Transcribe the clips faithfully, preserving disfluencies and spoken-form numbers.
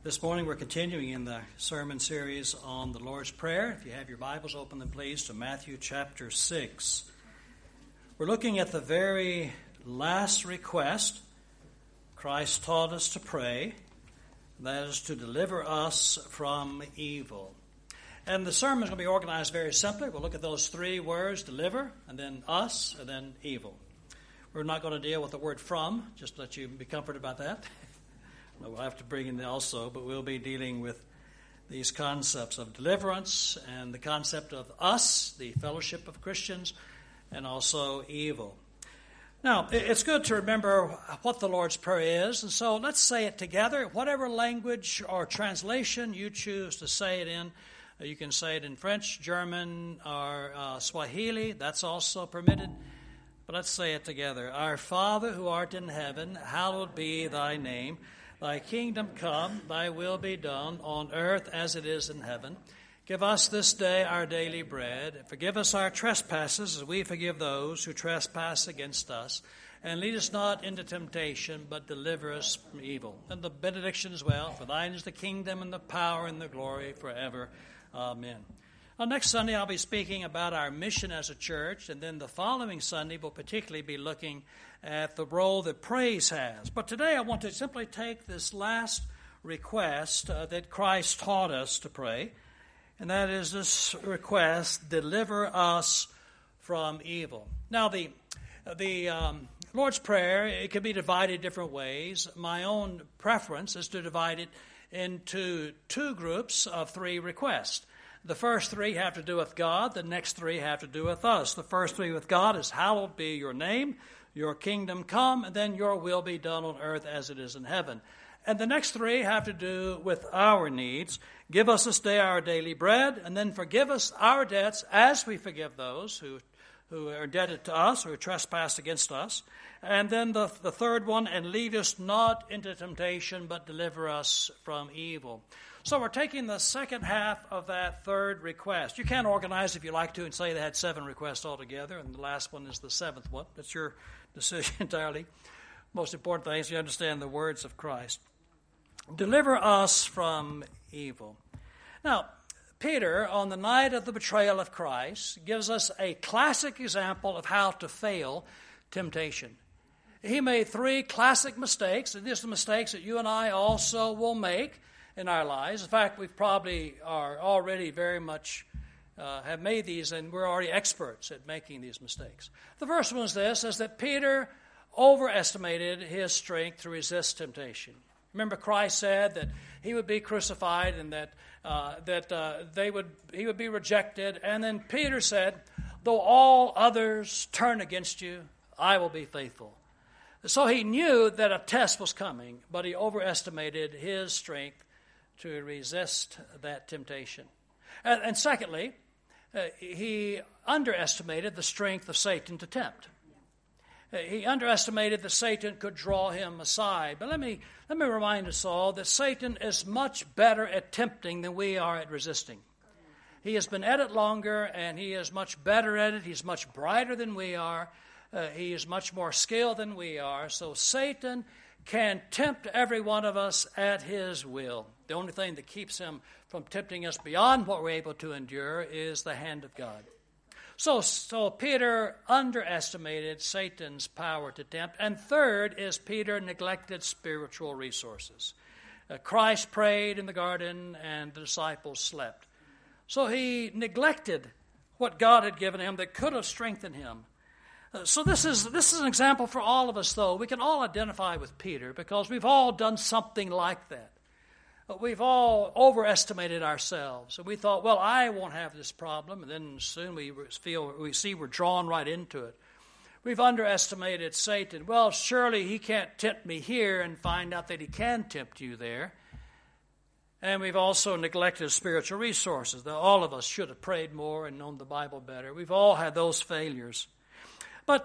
This morning we're continuing in the sermon series on the Lord's Prayer. If you have your Bibles, open them please to Matthew chapter six. We're looking at the very last request Christ taught us to pray, that is to deliver us from evil. And the sermon is going to be organized very simply. We'll look at those three words, deliver, and then us, and then evil. We're not going to deal with the word from, just to let you be comforted about that. We'll have to bring in also, but we'll be dealing with these concepts of deliverance and the concept of us, the fellowship of Christians, and also evil. Now, it's good to remember what the Lord's Prayer is, and so let's say it together. Whatever language or translation you choose to say it in, you can say it in French, German, or uh, Swahili. That's also permitted. But let's say it together. Our Father who art in heaven, hallowed be thy name. Thy kingdom come, thy will be done on earth as it is in heaven. Give us this day our daily bread. Forgive us our trespasses as we forgive those who trespass against us. And lead us not into temptation, but deliver us from evil. And the benediction as well. For thine is the kingdom and the power and the glory forever. Amen. Well, next Sunday I'll be speaking about our mission as a church, and then the following Sunday we'll particularly be looking at the role that praise has. But today I want to simply take this last request uh, that Christ taught us to pray, and that is this request, deliver us from evil. Now the the um, Lord's Prayer, it can be divided different ways. My own preference is to divide it into two groups of three requests. The first three have to do with God. The next three have to do with us. The first three with God is, hallowed be your name, your kingdom come, and then your will be done on earth as it is in heaven. And the next three have to do with our needs. Give us this day our daily bread, and then forgive us our debts as we forgive those who, who are indebted to us or who trespass against us. And then the, the third one, and lead us not into temptation, but deliver us from evil. So we're taking the second half of that third request. You can organize if you like to and say they had seven requests altogether, and the last one is the seventh one. That's your decision entirely. Most important thing is you understand the words of Christ. Deliver us from evil. Now, Peter, on the night of the betrayal of Christ, gives us a classic example of how to fail temptation. He made three classic mistakes, and these are the mistakes that you and I also will make in our lives. In fact, we probably are already very much uh, have made these, and we're already experts at making these mistakes. The first one is this, is that Peter overestimated his strength to resist temptation. Remember, Christ said that he would be crucified and that uh, that uh, they would he would be rejected. And then Peter said, though all others turn against you, I will be faithful. So he knew that a test was coming, but he overestimated his strength to resist that temptation. And, and secondly, uh, he underestimated the strength of Satan to tempt. Uh, he underestimated that Satan could draw him aside. But let me let me remind us all that Satan is much better at tempting than we are at resisting. He has been at it longer, and he is much better at it. He's much brighter than we are. Uh, he is much more skilled than we are. So Satan can tempt every one of us at his will. The only thing that keeps him from tempting us beyond what we're able to endure is the hand of God. So, so Peter underestimated Satan's power to tempt. And third is Peter neglected spiritual resources. Uh, Christ prayed in the garden and the disciples slept. So he neglected what God had given him that could have strengthened him. Uh, so this is this is an example for all of us, though. We can all identify with Peter because we've all done something like that. Uh, we've all overestimated ourselves. And we thought, well, I won't have this problem. And then soon we feel we see we're drawn right into it. We've underestimated Satan. Well, surely he can't tempt me here, and find out that he can tempt you there. And we've also neglected spiritual resources. Now, all of us should have prayed more and known the Bible better. We've all had those failures. But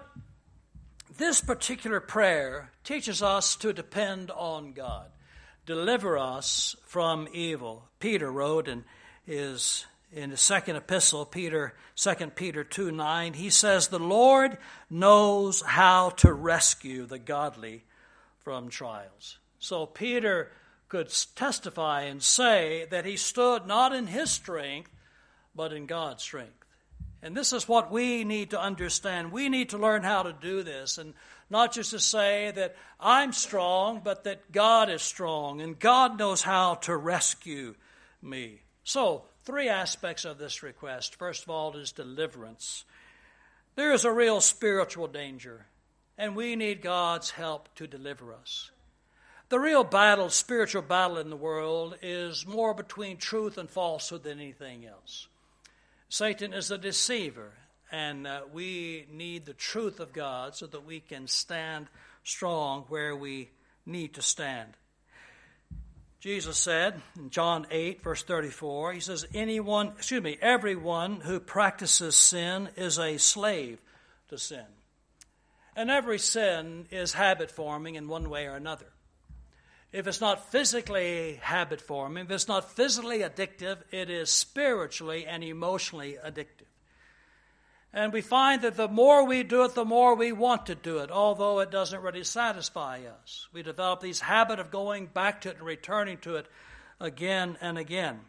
this particular prayer teaches us to depend on God. Deliver us from evil. Peter wrote in his, in his second epistle, Peter, Second Peter two nine, he says, the Lord knows how to rescue the godly from trials. So Peter could testify and say that he stood not in his strength, but in God's strength. And this is what we need to understand. We need to learn how to do this, and not just to say that I'm strong, but that God is strong, and God knows how to rescue me. So, three aspects of this request. First of all is deliverance. There is a real spiritual danger, and we need God's help to deliver us. The real battle, spiritual battle in the world, is more between truth and falsehood than anything else. Satan is a deceiver, and uh, we need the truth of God so that we can stand strong where we need to stand. Jesus said in John eight, verse thirty-four, he says, anyone, excuse me, everyone who practices sin is a slave to sin. And every sin is habit forming in one way or another. If it's not physically habit forming, if it's not physically addictive, it is spiritually and emotionally addictive. And we find that the more we do it, the more we want to do it, although it doesn't really satisfy us. We develop this habit of going back to it and returning to it again and again.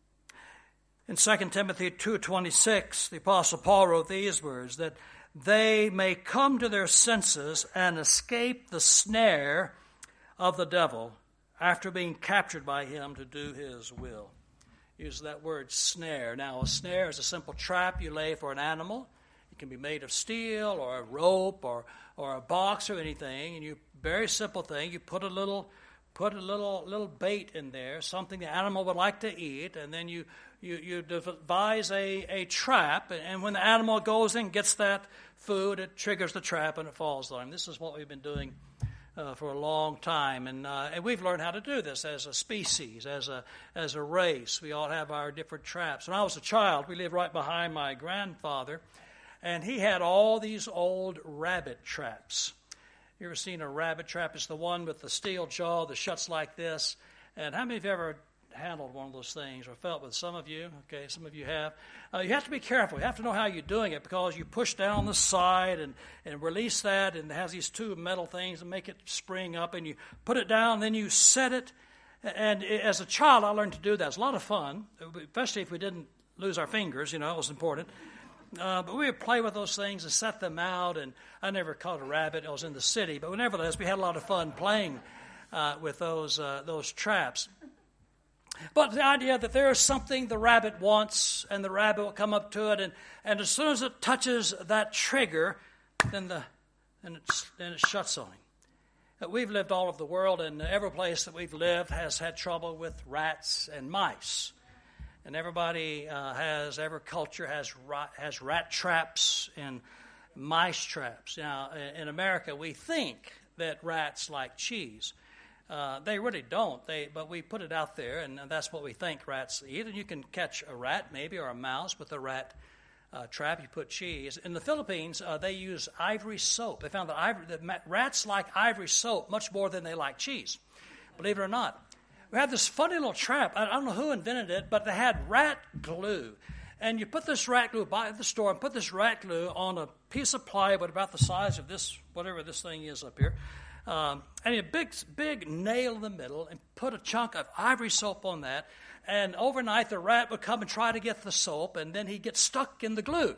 In Second Timothy two twenty-six, the Apostle Paul wrote these words, that they may come to their senses and escape the snare of the devil after being captured by him to do his will. Use that word snare. Now, a snare is a simple trap you lay for an animal. It can be made of steel or a rope or or a box or anything. And you very simple thing. You put a little put a little little bait in there, something the animal would like to eat, and then you you you devise a a trap. And when the animal goes in and gets that food, it triggers the trap and it falls on him. This is what we've been doing Uh, for a long time, and uh, and we've learned how to do this as a species, as a as a race. We all have our different traps. When I was a child, we lived right behind my grandfather, and he had all these old rabbit traps. You ever seen a rabbit trap? It's the one with the steel jaw that shuts like this. And how many of you ever handled one of those things or felt with? Some of you, okay, some of you have. Uh, you have to be careful. You have to know how you're doing it, because you push down the side and, and release that, and it has these two metal things that make it spring up, and you put it down, and then you set it. And as a child, I learned to do that. It was a lot of fun, especially if we didn't lose our fingers. You know, it was important. Uh, but we would play with those things and set them out, and I never caught a rabbit. I was in the city. But nevertheless, we had a lot of fun playing uh, with those uh, those traps. But the idea that there is something the rabbit wants, and the rabbit will come up to it, and, and as soon as it touches that trigger, then the then it, then it shuts on him. We've lived all over the world, and every place that we've lived has had trouble with rats and mice. And everybody uh, has, every culture has rat, has rat traps and mice traps. Now, in America, we think that rats like cheese. Uh, they really don't, They, but we put it out there, and that's what we think rats eat. And you can catch a rat, maybe, or a mouse with a rat uh, trap. You put cheese. In the Philippines, uh, they use ivory soap. They found that, ivory, that rats like ivory soap much more than they like cheese, believe it or not. We had this funny little trap. I don't know who invented it, but they had rat glue. And you put this rat glue, buy at the store, and put this rat glue on a piece of plywood about the size of this, whatever this thing is up here. Um, and a big, big nail in the middle, and put a chunk of ivory soap on that. And overnight, the rat would come and try to get the soap, and then he'd get stuck in the glue.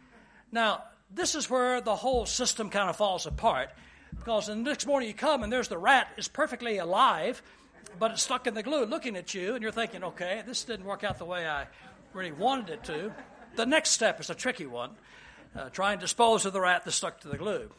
Now, this is where the whole system kind of falls apart, because the next morning you come, and there's the rat is perfectly alive, but it's stuck in the glue looking at you, and you're thinking, okay, this didn't work out the way I really wanted it to. The next step is a tricky one. Uh, try and dispose of the rat that's stuck to the glue.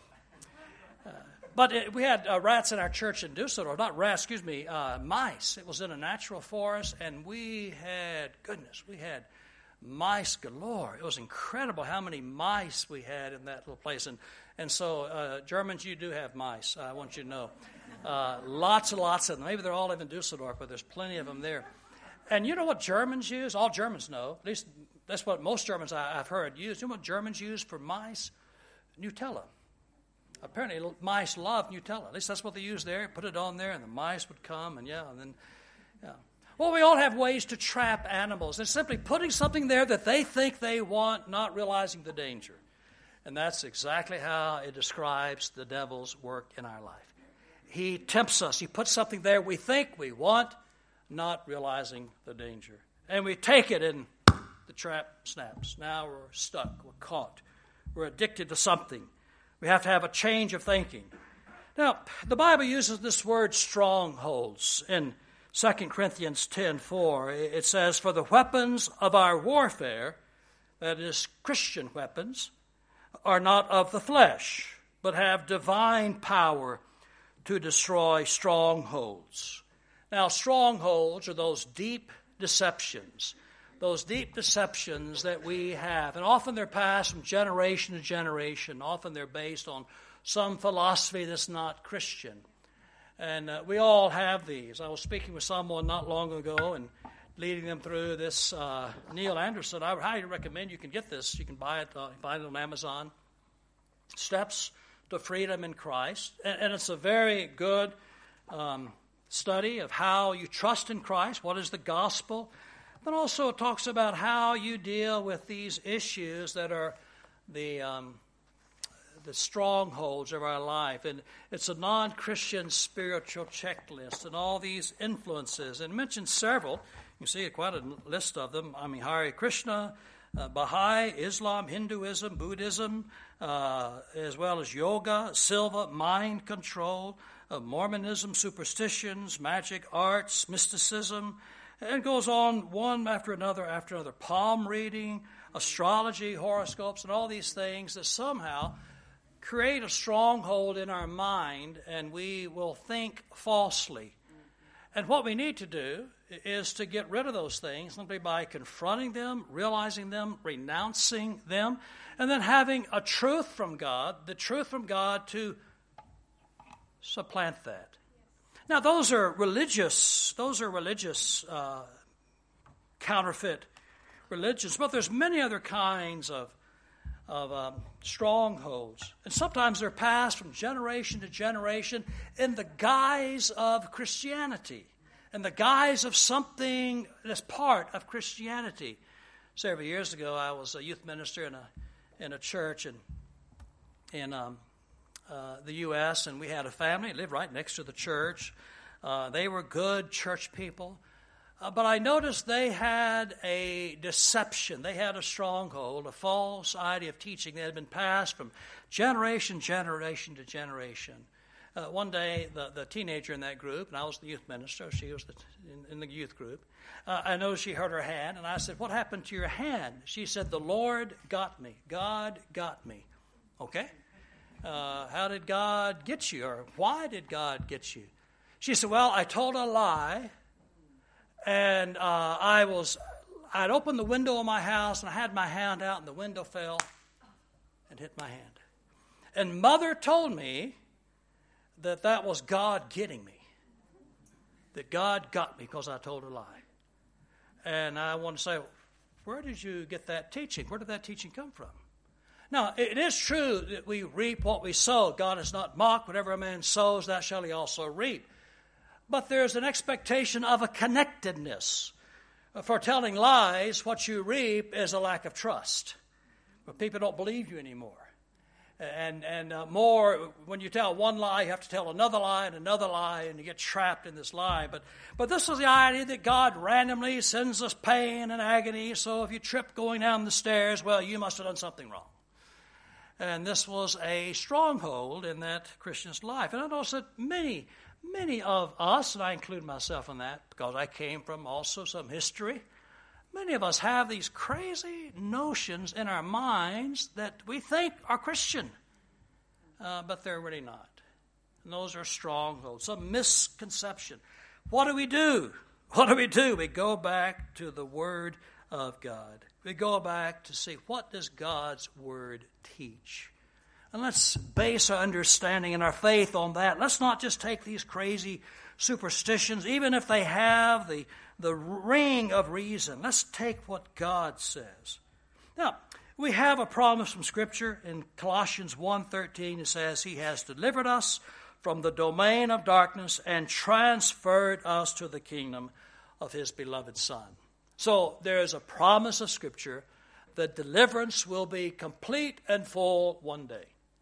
Uh, but it, we had uh, rats in our church in Dusseldorf. Not rats, excuse me, uh, mice. It was in a natural forest, and we had, goodness, we had mice galore. It was incredible how many mice we had in that little place. And, and so, uh, Germans, you do have mice, I want you to know. Uh, lots and lots of them. Maybe they're all in Dusseldorf, but there's plenty of them there. And you know what Germans use? All Germans know. At least that's what most Germans I, I've heard use. You know what Germans use for mice? Nutella. Apparently mice love Nutella. At least that's what they use there. Put it on there, and the mice would come, and yeah, and then, yeah. Well, we all have ways to trap animals. It's simply putting something there that they think they want, not realizing the danger. And that's exactly how it describes the devil's work in our life. he tempts us. He puts something there we think we want, not realizing the danger. And we take it and the trap snaps. Now we're stuck. We're caught. We're addicted to something. We have to have a change of thinking. Now, the Bible uses this word strongholds. In Second Corinthians ten four, it says, "For the weapons of our warfare," that is, Christian weapons, "are not of the flesh, but have divine power to destroy strongholds." Now, strongholds are those deep deceptions, those deep deceptions that we have. And often they're passed from generation to generation. Often they're based on some philosophy that's not Christian. And uh, we all have these. I was speaking with someone not long ago and leading them through this. Uh, Neil Anderson, I would highly recommend you can get this. You can buy it, uh, find it on Amazon. Steps to Freedom in Christ. And, and it's a very good um, study of how you trust in Christ. What is the gospel? But also it talks about how you deal with these issues that are the um, the strongholds of our life. And it's a non-Christian spiritual checklist and all these influences. And it mentions several. You see quite a list of them. I mean, Hare Krishna, uh, Baha'i, Islam, Hinduism, Buddhism, uh, as well as yoga, Silva, mind control, uh, Mormonism, superstitions, magic arts, mysticism. And it goes on one after another after another. Palm reading, astrology, horoscopes, and all these things that somehow create a stronghold in our mind, and we will think falsely. And what we need to do is to get rid of those things simply by confronting them, realizing them, renouncing them, and then having a truth from God, the truth from God to supplant that. Now, those are religious, those are religious uh, counterfeit religions, but there's many other kinds of of um, strongholds. And sometimes they're passed from generation to generation in the guise of Christianity, in the guise of something that's part of Christianity. Several years ago, I was a youth minister in a in a church in, in um, uh, the U S, and we had a family that lived right next to the church. Uh, they were good church people. Uh, but I noticed they had a deception. They had a stronghold, a false idea of teaching that had been passed from generation, generation to generation. Uh, one day, the, the teenager in that group, and I was the youth minister, she was the, in, in the youth group, uh, I noticed she hurt her hand, and I said, "What happened to your hand?" She said, "The Lord got me. God got me." Okay? Uh, how did God get you, or why did God get you? She said, "Well, I told a lie. And uh, I was, I'd opened the window of my house, and I had my hand out, and the window fell and hit my hand. And Mother told me that that was God getting me, that God got me because I told a lie." And I want to say, where did you get that teaching? Where did that teaching come from? Now, it is true that we reap what we sow. God is not mocked. Whatever a man sows, that shall he also reap. But there's an expectation of a connectedness. For telling lies, what you reap is a lack of trust. But people don't believe you anymore. And and uh, more, when you tell one lie, you have to tell another lie and another lie, and you get trapped in this lie. But but this is the idea that God randomly sends us pain and agony, so if you trip going down the stairs, well, you must have done something wrong. And this was a stronghold in that Christian's life. And I noticed that many Many of us, and I include myself in that because I came from also some history, many of us have these crazy notions in our minds that we think are Christian, uh, but they're really not. And those are strongholds, some misconception. What do we do? What do we do? We go back to the Word of God. We go back to see, what does God's Word teach? And let's base our understanding and our faith on that. Let's not just take these crazy superstitions, even if they have the, the ring of reason. Let's take what God says. Now, we have a promise from Scripture in Colossians one thirteen. It says, "He has delivered us from the domain of darkness and transferred us to the kingdom of His beloved Son." So there is a promise of Scripture that deliverance will be complete and full one day.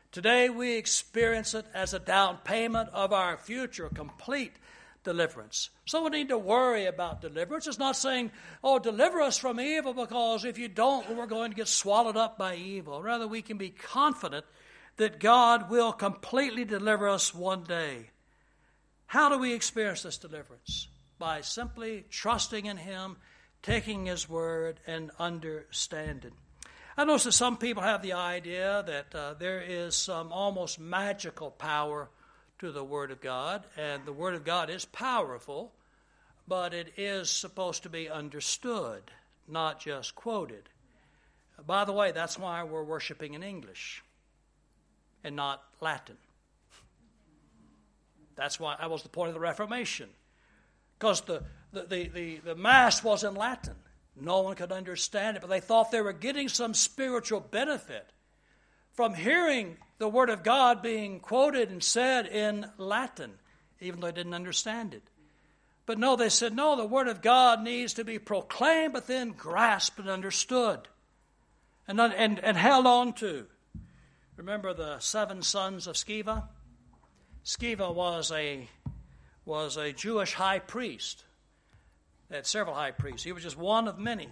Today we experience it as a down payment of our future complete deliverance. So we need to worry about deliverance. It's not saying, oh, deliver us from evil, because if you don't, we're going to get swallowed up by evil. Rather, we can be confident that God will completely deliver us one day. How do we experience this deliverance? By simply trusting in Him, taking His word, and understanding. I notice that some people have the idea that uh, there is some almost magical power to the Word of God, and the Word of God is powerful, but it is supposed to be understood, not just quoted. By the way, that's why we're worshiping in English and not Latin. That's why that was the point of the Reformation, because the, the, the, the, the Mass was in Latin. No one could understand it, but they thought they were getting some spiritual benefit from hearing the Word of God being quoted and said in Latin, even though they didn't understand it. But no, they said, no, the Word of God needs to be proclaimed, but then grasped and understood and, and, and held on to. Remember the seven sons of Sceva? Sceva was a, was a Jewish high priest. They had several high priests. He was just one of many.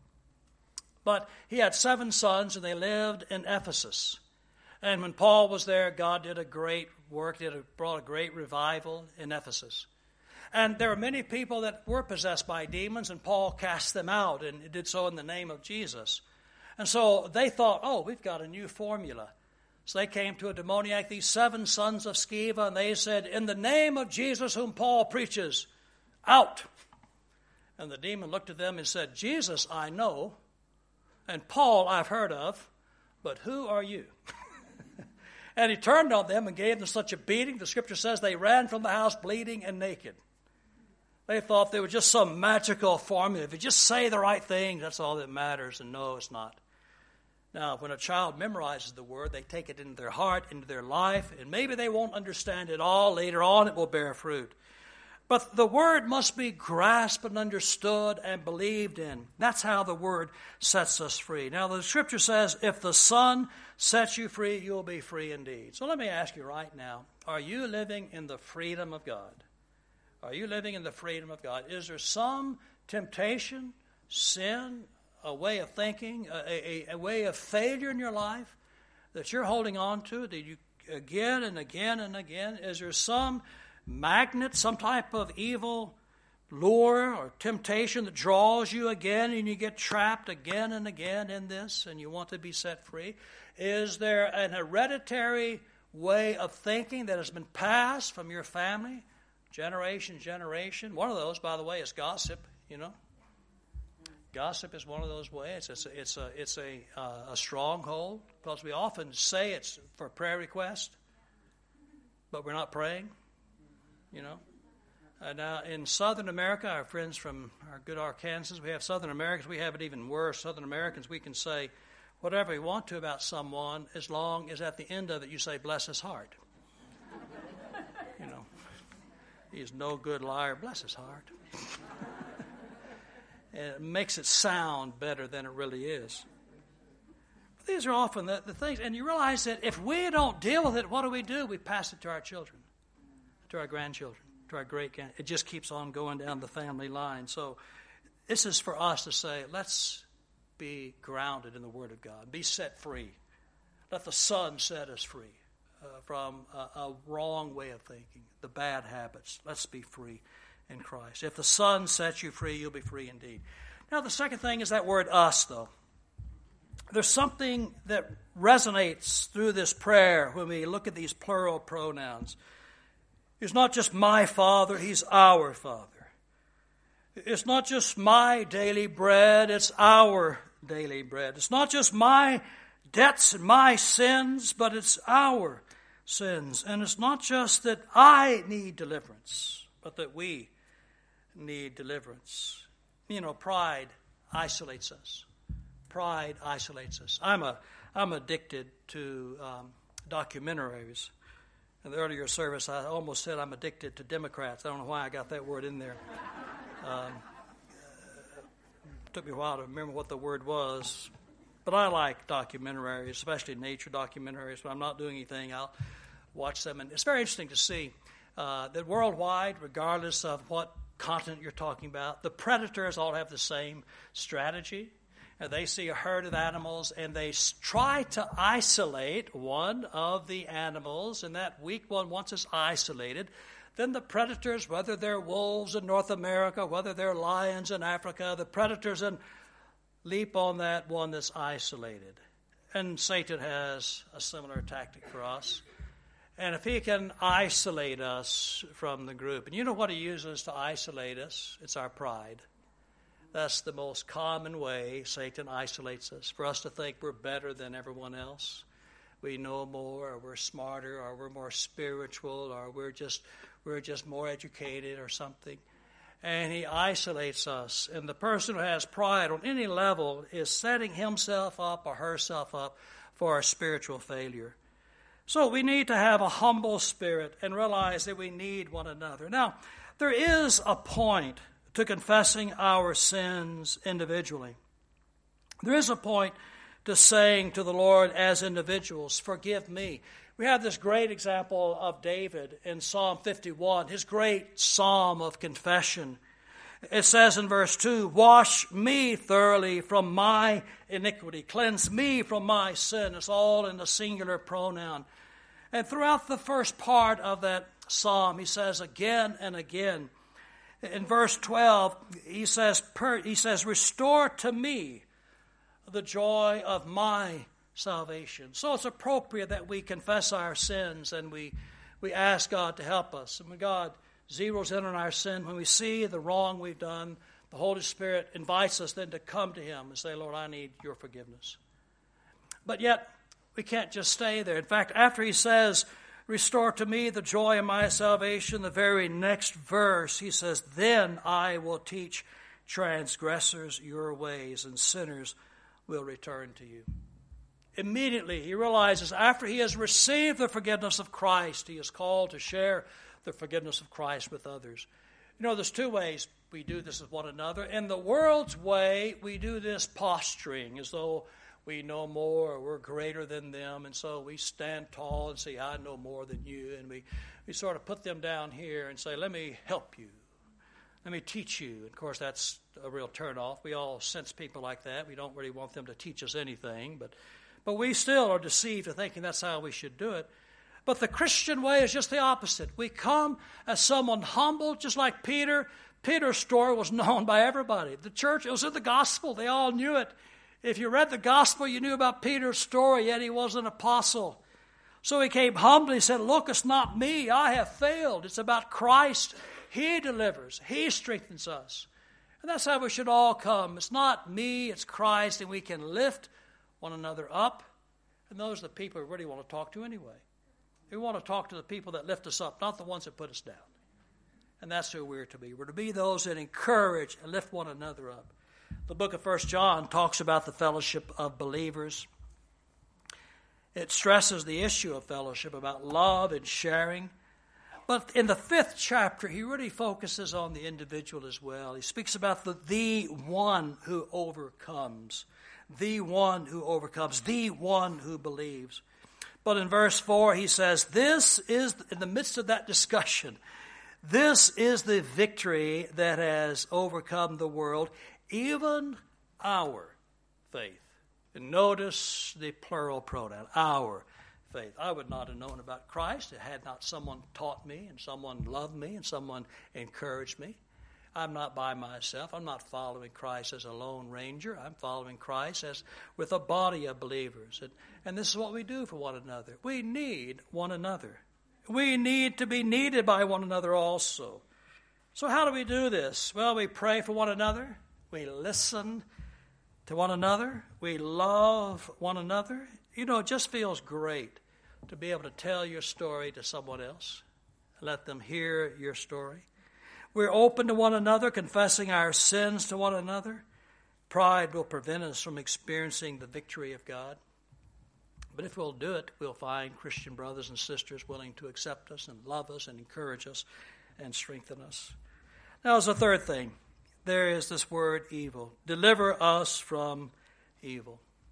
But he had seven sons, and they lived in Ephesus. And when Paul was there, God did a great work, did a, brought a great revival in Ephesus. And there were many people that were possessed by demons, and Paul cast them out, and did so in the name of Jesus. And so they thought, oh, we've got a new formula. So they came to a demoniac, these seven sons of Sceva, and they said, in the name of Jesus whom Paul preaches, out. And the demon looked at them and said, Jesus I know, and Paul I've heard of, but who are you? And he turned on them and gave them such a beating, the Scripture says they ran from the house bleeding and naked. They thought they were just some magical formula. If you just say the right thing, that's all that matters. And no, it's not. Now, when a child memorizes the Word, they take it into their heart, into their life, and maybe they won't understand it all. Later on, it will bear fruit. But the Word must be grasped and understood and believed in. That's how the Word sets us free. Now, the Scripture says, if the Son sets you free, you'll be free indeed. So let me ask you right now, are you living in the freedom of God? Are you living in the freedom of God? Is there some temptation, sin, a way of thinking, a, a, a way of failure in your life that you're holding on to, that you again and again and again? Is there some magnet, some type of evil lure or temptation that draws you again, and you get trapped again and again in this, and you want to be set free? Is there an hereditary way of thinking that has been passed from your family, generation, generation? One of those, by the way, is gossip, you know. Gossip is one of those ways. It's a, it's a, it's a, uh, a stronghold, because we often say it's for prayer request, but we're not praying. You know, uh, now in Southern America, our friends from our good Arkansas, we have Southern Americans. We have it even worse. Southern Americans, we can say whatever we want to about someone, as long as at the end of it you say, bless his heart. You know, he's no good liar. Bless his heart. And it makes it sound better than it really is. But these are often the, the things, and you realize that if we don't deal with it, what do we do? We pass it to our children, to our grandchildren, to our great-grand. It just keeps on going down the family line. So this is for us to say, let's be grounded in the Word of God. Be set free. Let the Son set us free uh, from a, a wrong way of thinking, the bad habits. Let's be free in Christ. If the Son sets you free, you'll be free indeed. Now, the second thing is that word us, though. There's something that resonates through this prayer when we look at these plural pronouns. It's not just my Father, He's our Father. It's not just my daily bread, it's our daily bread. It's not just my debts and my sins, but it's our sins. And it's not just that I need deliverance, but that we need deliverance. You know, pride isolates us. Pride isolates us. I'm a I'm addicted to um, documentaries. In the earlier service, I almost said I'm addicted to Democrats. I don't know why I got that word in there. Um, it took me a while to remember what the word was, but But I like documentaries, especially nature documentaries. When I'm not doing anything, I'll watch them. And it's very interesting to see uh, that worldwide, regardless of what continent you're talking about, the predators all have the same strategy. And they see a herd of animals, and they try to isolate one of the animals, and that weak one, once it's isolated, then the predators, whether they're wolves in North America, whether they're lions in Africa, the predators and leap on that one that's isolated. And Satan has a similar tactic for us. And if he can isolate us from the group, and you know what he uses to isolate us? It's our pride. That's the most common way Satan isolates us, for us to think we're better than everyone else. We know more, or we're smarter, or we're more spiritual, or we're just we're just more educated or something. And he isolates us. And the person who has pride on any level is setting himself up or herself up for a spiritual failure. So we need to have a humble spirit and realize that we need one another. Now, there is a point to confessing our sins individually. There is a point to saying to the Lord as individuals, forgive me. We have this great example of David in Psalm fifty-one, his great psalm of confession. It says in verse two, wash me thoroughly from my iniquity, cleanse me from my sin. It's all in the singular pronoun. And throughout the first part of that psalm, he says again and again, in verse twelve, he says, he says, restore to me the joy of my salvation. So it's appropriate that we confess our sins and we, we ask God to help us. And when God zeroes in on our sin, when we see the wrong we've done, the Holy Spirit invites us then to come to him and say, Lord, I need your forgiveness. But yet, we can't just stay there. In fact, after he says, restore to me the joy of my salvation, the very next verse, he says, then I will teach transgressors your ways, and sinners will return to you. Immediately, he realizes after he has received the forgiveness of Christ, he is called to share the forgiveness of Christ with others. You know, there's two ways we do this with one another. In the world's way, we do this posturing as though we know more, or we're greater than them, and so we stand tall and say, I know more than you, and we, we sort of put them down here and say, let me help you. Let me teach you. Of course, that's a real turnoff. We all sense people like that. We don't really want them to teach us anything, but, but we still are deceived to thinking that's how we should do it. But the Christian way is just the opposite. We come as someone humble, just like Peter. Peter's story was known by everybody. The church, it was in the gospel. They all knew it. If you read the gospel, you knew about Peter's story, yet he was an apostle. So he came humbly and said, look, it's not me. I have failed. It's about Christ. He delivers. He strengthens us. And that's how we should all come. It's not me, it's Christ, and we can lift one another up. And those are the people we really want to talk to anyway. We want to talk to the people that lift us up, not the ones that put us down. And that's who we're to be. We're to be those that encourage and lift one another up. The book of First John talks about the fellowship of believers. It stresses the issue of fellowship, about love and sharing. But in the fifth chapter, he really focuses on the individual as well. He speaks about the, the one who overcomes, the one who overcomes, the one who believes. But in verse four, he says, this is, in the midst of that discussion, this is the victory that has overcome the world, even our faith. And notice the plural pronoun, our faith. I would not have known about Christ had not someone taught me and someone loved me and someone encouraged me. I'm not by myself. I'm not following Christ as a lone ranger. I'm following Christ as with a body of believers. And, and this is what we do for one another. We need one another. We need to be needed by one another also. So how do we do this? Well, we pray for one another. We listen to one another. We love one another. You know, it just feels great to be able to tell your story to someone else. Let them hear your story. We're open to one another, confessing our sins to one another. Pride will prevent us from experiencing the victory of God. But if we'll do it, we'll find Christian brothers and sisters willing to accept us and love us and encourage us and strengthen us. Now, as a third thing, there is this word evil. Deliver us from evil.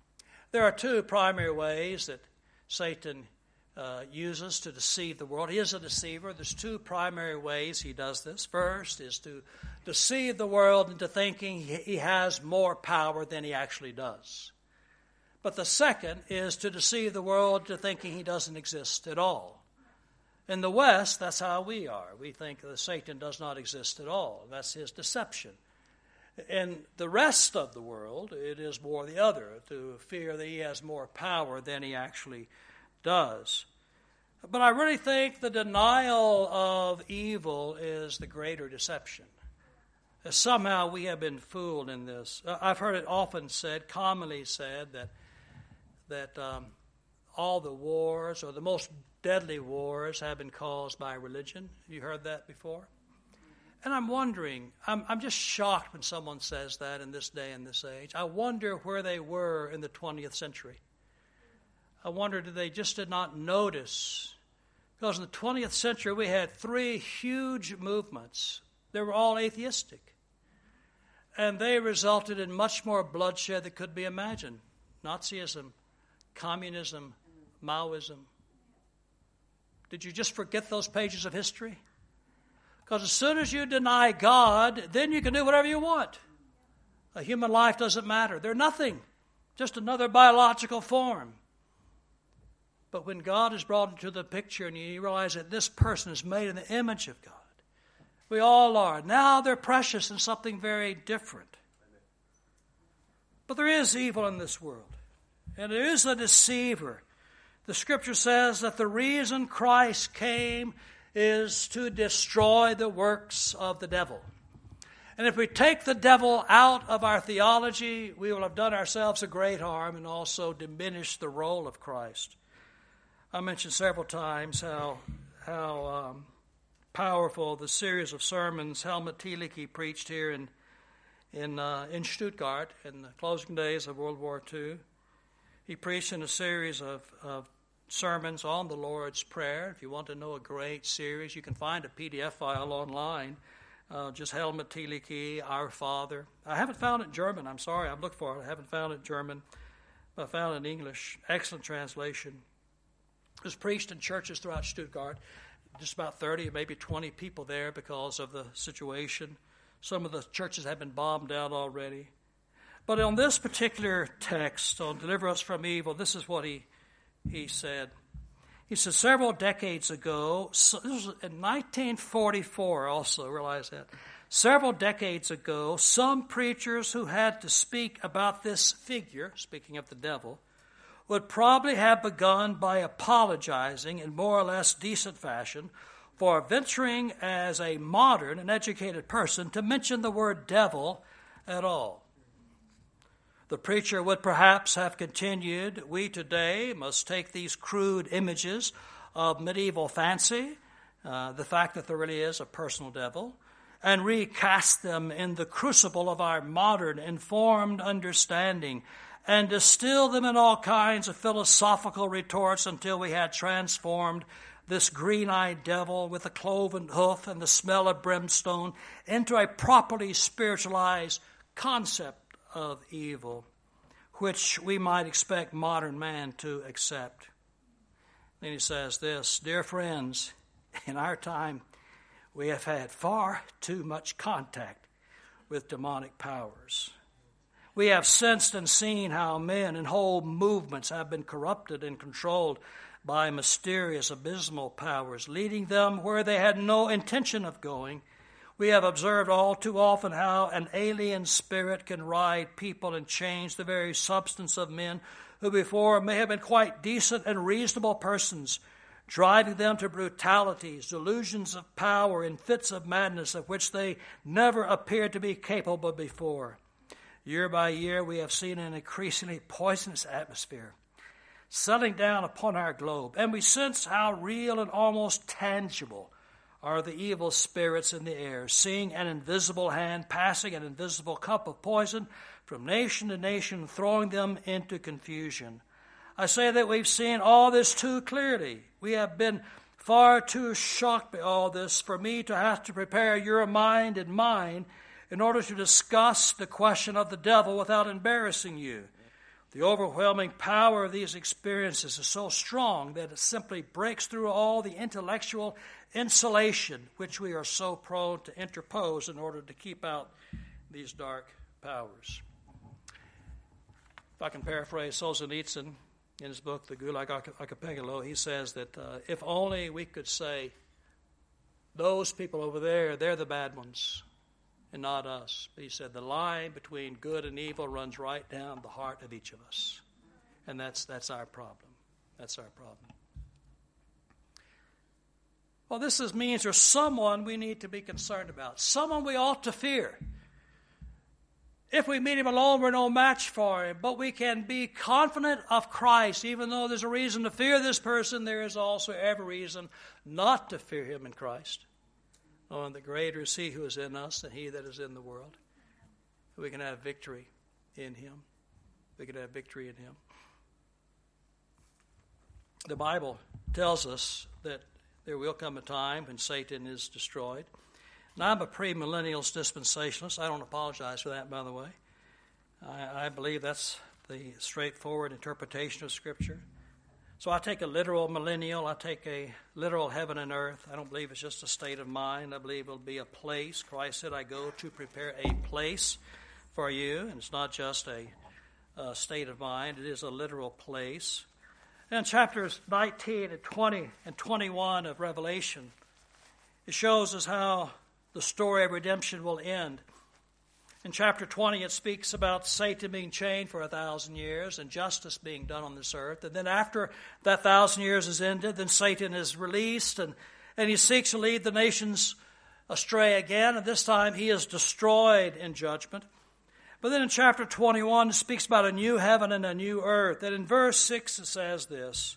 There are two primary ways that Satan uh, uses to deceive the world. He is a deceiver. There's two primary ways he does this. First is to deceive the world into thinking he has more power than he actually does. But the second is to deceive the world into thinking he doesn't exist at all. In the West, that's how we are. We think that Satan does not exist at all. That's his deception. In the rest of the world, it is more the other, to fear that he has more power than he actually does. But I really think the denial of evil is the greater deception. Somehow we have been fooled in this. I've heard it often said, commonly said, that that um, all the wars, or the most deadly wars, have been caused by religion. Have you heard that before? And I'm wondering, I'm, I'm just shocked when someone says that in this day and this age. I wonder where they were in the twentieth century. I wonder, did they just did not notice? Because in the twentieth century, we had three huge movements. They were all atheistic. And they resulted in much more bloodshed that could be imagined. Nazism, communism, Maoism. Did you just forget those pages of history? Because as soon as you deny God, then you can do whatever you want. A human life doesn't matter. They're nothing. Just another biological form. But when God is brought into the picture and you realize that this person is made in the image of God, we all are. Now they're precious in something very different. But there is evil in this world. And there is a deceiver. The Scripture says that the reason Christ came is to destroy the works of the devil. And if we take the devil out of our theology, we will have done ourselves a great harm and also diminish the role of Christ. I mentioned several times how how um, powerful the series of sermons Helmut Thielicke preached here in in uh, in Stuttgart in the closing days of World War Two. He preached in a series of, of sermons on the Lord's Prayer. If you want to know a great series, you can find a P D F file online. Uh, just Helmut Thielicke, Our Father. I haven't found it in German. I'm sorry. I've looked for it. I haven't found it in German. But I found it in English. Excellent translation. It was preached in churches throughout Stuttgart. Just about thirty, maybe twenty people there because of the situation. Some of the churches have been bombed out already. But on this particular text, on Deliver Us from Evil, this is what he he said. He said, several decades ago, so this was in nineteen forty-four also, realize that. Several decades ago, some preachers who had to speak about this figure, speaking of the devil, would probably have begun by apologizing in more or less decent fashion for venturing as a modern and educated person to mention the word devil at all. The preacher would perhaps have continued, we today must take these crude images of medieval fancy, uh, the fact that there really is a personal devil, and recast them in the crucible of our modern informed understanding and distill them in all kinds of philosophical retorts until we had transformed this green-eyed devil with a cloven hoof and the smell of brimstone into a properly spiritualized concept of evil, which we might expect modern man to accept. Then he says this, dear friends, in our time we have had far too much contact with demonic powers. We have sensed and seen how men and whole movements have been corrupted and controlled by mysterious abysmal powers, leading them where they had no intention of going. We have observed all too often how an alien spirit can ride people and change the very substance of men who before may have been quite decent and reasonable persons, driving them to brutalities, delusions of power, and fits of madness of which they never appeared to be capable before. Year by year, we have seen an increasingly poisonous atmosphere settling down upon our globe, and we sense how real and almost tangible are the evil spirits in the air, seeing an invisible hand passing an invisible cup of poison from nation to nation, throwing them into confusion. I say that we've seen all this too clearly. We have been far too shocked by all this for me to have to prepare your mind and mine in order to discuss the question of the devil without embarrassing you. The overwhelming power of these experiences is so strong that it simply breaks through all the intellectual insulation which we are so prone to interpose in order to keep out these dark powers. If I can paraphrase Solzhenitsyn in his book, The Gulag Archipelago, he says that uh, if only we could say, those people over there, they're the bad ones and not us. But he said the line between good and evil runs right down the heart of each of us. And that's that's our problem. That's our problem. Well, this is, means there's someone we need to be concerned about, someone we ought to fear. If we meet him alone, we're no match for him, but we can be confident of Christ. Even though there's a reason to fear this person, there is also every reason not to fear him in Christ. Knowing that greater is he who is in us than he that is in the world. We can have victory in him. We can have victory in him. The Bible tells us that there will come a time when Satan is destroyed. Now, I'm a premillennialist dispensationalist. I don't apologize for that, by the way. I, I believe that's the straightforward interpretation of Scripture. So I take a literal millennial. I take a literal heaven and earth. I don't believe it's just a state of mind. I believe it'll be a place. Christ said, I go to prepare a place for you. And it's not just a, a state of mind. It is a literal place. In chapters nineteen and twenty and twenty-one of Revelation, it shows us how the story of redemption will end. In chapter twenty, it speaks about Satan being chained for a thousand years and justice being done on this earth. And then after that thousand years is ended, then Satan is released and, and he seeks to lead the nations astray again. And this time he is destroyed in judgment. But then in chapter twenty-one, it speaks about a new heaven and a new earth. And in verse six, it says this.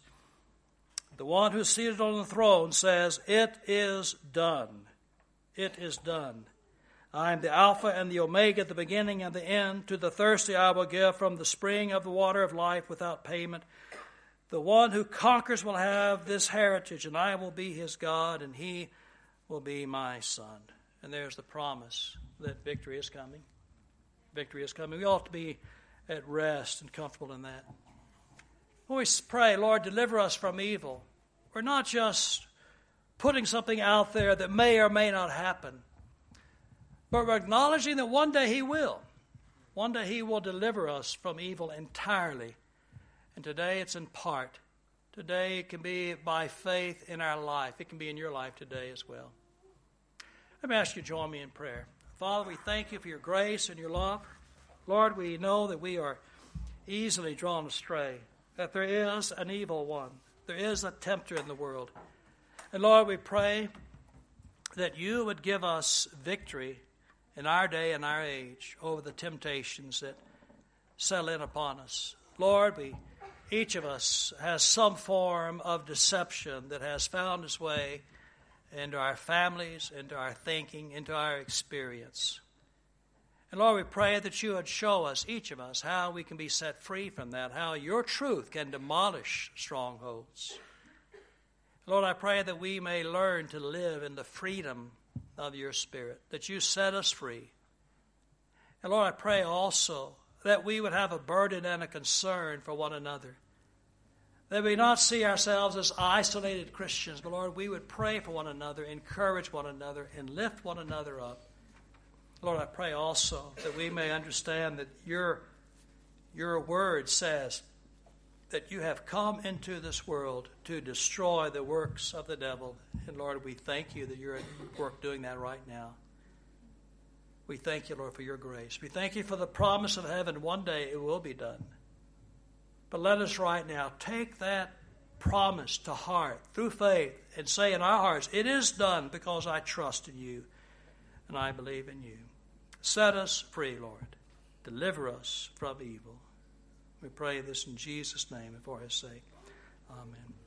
The one who is seated on the throne says, it is done. It is done. I am the Alpha and the Omega, the beginning and the end. To the thirsty I will give from the spring of the water of life without payment. The one who conquers will have this heritage, and I will be his God, and he will be my son. And there's the promise that victory is coming. Victory is coming. We ought to be at rest and comfortable in that. When we pray, Lord, deliver us from evil, we're not just putting something out there that may or may not happen, but we're acknowledging that one day he will. One day he will deliver us from evil entirely. And today it's in part. Today it can be by faith in our life. It can be in your life today as well. Let me ask you to join me in prayer. Father, we thank you for your grace and your love. Lord, we know that we are easily drawn astray, that there is an evil one. There is a tempter in the world. And Lord, we pray that you would give us victory in our day and our age over the temptations that settle in upon us. Lord, we, each of us has some form of deception that has found its way into our families, into our thinking, into our experience. And Lord, we pray that you would show us, each of us, how we can be set free from that, how your truth can demolish strongholds. Lord, I pray that we may learn to live in the freedom of your Spirit, that you set us free. And Lord, I pray also that we would have a burden and a concern for one another, that we not see ourselves as isolated Christians, but Lord, we would pray for one another, encourage one another, and lift one another up. Lord, I pray also that we may understand that your, your word says that you have come into this world to destroy the works of the devil. And Lord, we thank you that you're at work doing that right now. We thank you, Lord, for your grace. We thank you for the promise of heaven. One day it will be done. But let us right now take that promise to heart through faith and say in our hearts, it is done because I trust in you and I believe in you. Set us free, Lord. Deliver us from evil. We pray this in Jesus' name and for his sake. Amen.